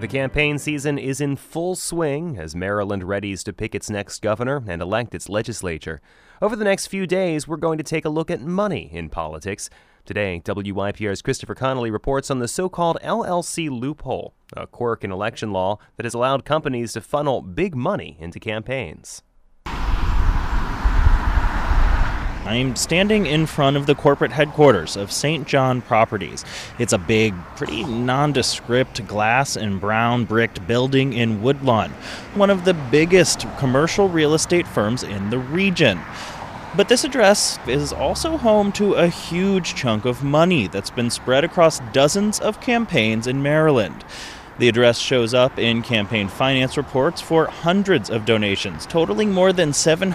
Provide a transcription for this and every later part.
The campaign season is in full swing as Maryland readies to pick its next governor and elect its legislature. Over the next few days, we're going to take a look at money in politics. Today, WYPR's Christopher Connolly reports on the so-called LLC loophole, a quirk in election law that has allowed companies to funnel big money into campaigns. I'm standing in front of the corporate headquarters of St. John Properties. It's a big, pretty nondescript glass and brown bricked building in Woodlawn, one of the biggest commercial real estate firms in the region. But this address is also home to a huge chunk of money that's been spread across dozens of campaigns in Maryland. The address shows up in campaign finance reports for hundreds of donations, totaling more than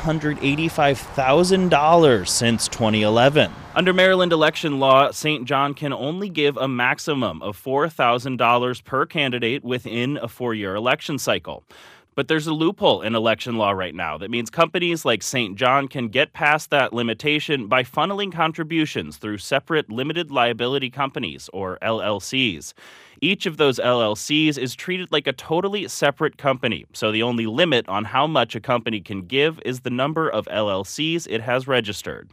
$785,000 since 2011. Under Maryland election law, St. John can only give a maximum of $4,000 per candidate within a 4-year election cycle. But there's a loophole in election law right now that means companies like St. John can get past that limitation by funneling contributions through separate limited liability companies, or LLCs. Each of those LLCs is treated like a totally separate company, so the only limit on how much a company can give is the number of LLCs it has registered.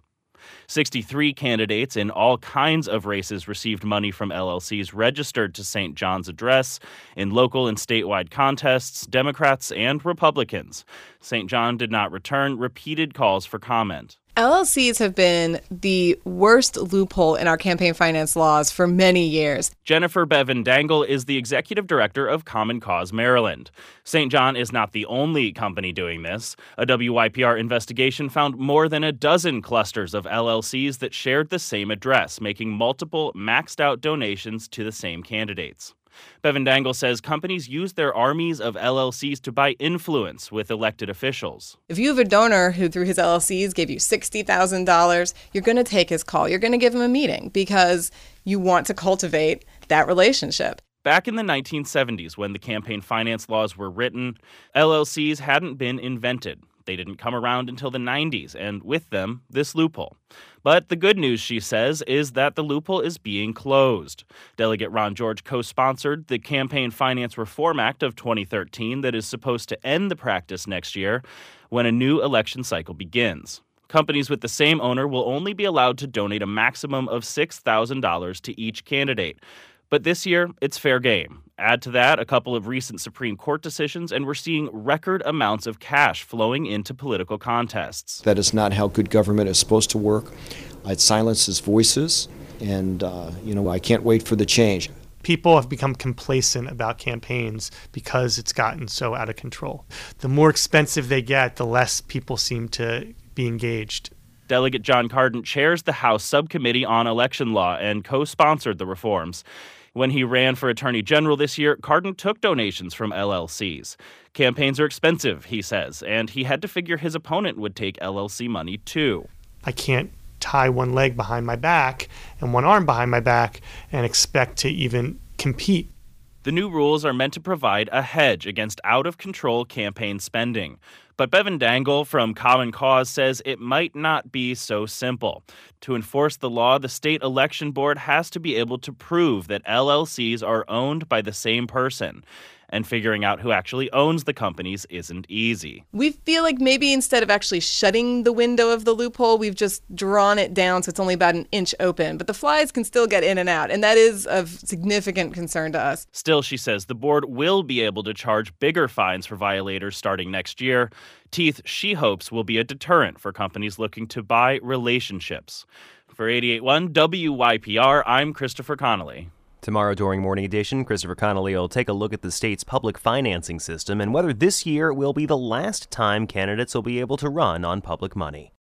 63 candidates in all kinds of races received money from LLCs registered to St. John's address in local and statewide contests, Democrats and Republicans. St. John did not return repeated calls for comment. LLCs have been the worst loophole in our campaign finance laws for many years. Jennifer Bevan Dangle is the executive director of Common Cause Maryland. St. John is not the only company doing this. A WYPR investigation found more than a dozen clusters of LLCs that shared the same address, making multiple maxed-out donations to the same candidates. Bevan Dangle says companies use their armies of LLCs to buy influence with elected officials. If you have a donor who, through his LLCs, gave you $60,000, you're going to take his call. You're going to give him a meeting because you want to cultivate that relationship. Back in the 1970s, when the campaign finance laws were written, LLCs hadn't been invented. They didn't come around until the 90s, and with them, this loophole. But the good news, she says, is that the loophole is being closed. Delegate Ron George co-sponsored the Campaign Finance Reform Act of 2013 that is supposed to end the practice next year when a new election cycle begins. Companies with the same owner will only be allowed to donate a maximum of $6,000 to each candidate. But this year, it's fair game. Add to that a couple of recent Supreme Court decisions, and we're seeing record amounts of cash flowing into political contests. That is not how good government is supposed to work. It silences voices, and, I can't wait for the change. People have become complacent about campaigns because it's gotten so out of control. The more expensive they get, the less people seem to be engaged. Delegate John Cardin chairs the House Subcommittee on Election Law and co-sponsored the reforms. When he ran for Attorney General this year, Cardin took donations from LLCs. Campaigns are expensive, he says, and he had to figure his opponent would take LLC money too. I can't tie one leg behind my back and one arm behind my back and expect to even compete. The new rules are meant to provide a hedge against out-of-control campaign spending. But Bevan Dangle from Common Cause says it might not be so simple. To enforce the law, the state election board has to be able to prove that LLCs are owned by the same person. And figuring out who actually owns the companies isn't easy. We feel like maybe instead of actually shutting the window of the loophole, we've just drawn it down so it's only about an inch open. But the flies can still get in and out, and that is of significant concern to us. Still, she says the board will be able to charge bigger fines for violators starting next year. Teeth, she hopes, will be a deterrent for companies looking to buy relationships. For 88.1 WYPR, I'm Christopher Connolly. Tomorrow during Morning Edition, Christopher Connolly will take a look at the state's public financing system and whether this year will be the last time candidates will be able to run on public money.